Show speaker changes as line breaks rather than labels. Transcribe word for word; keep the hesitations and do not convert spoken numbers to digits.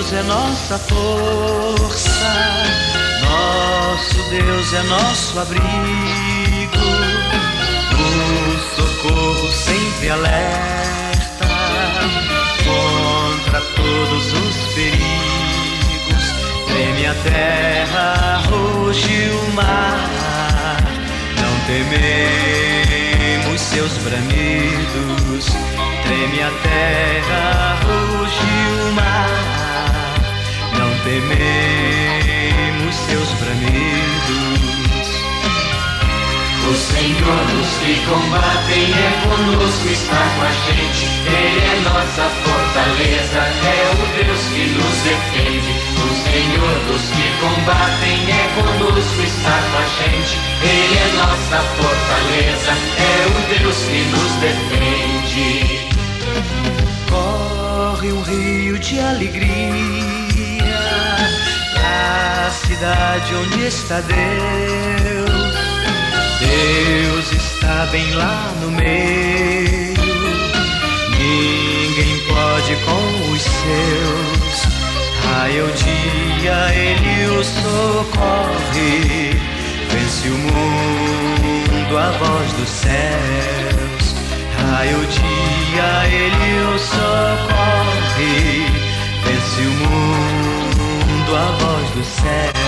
Deus é nossa força, nosso Deus é nosso abrigo, o socorro sempre alerta contra todos os perigos. Treme a terra, ruge o mar, não tememos seus bramidos. Treme a terra, ruge o mar, não tememos seus bramidos.
O Senhor dos que combatem é conosco, está com a gente. Ele é nossa fortaleza, é o Deus que nos defende. O Senhor dos que combatem é conosco, está com a gente. Ele é nossa fortaleza, é o Deus que nos defende.
Corre um rio de alegria na cidade onde está Deus. Deus está bem lá no meio, ninguém pode com os seus. Raia o dia, ele o socorre, vence o mundo a voz dos céus. Raia o dia, ele o socorre, vence o mundo a voz dos céus.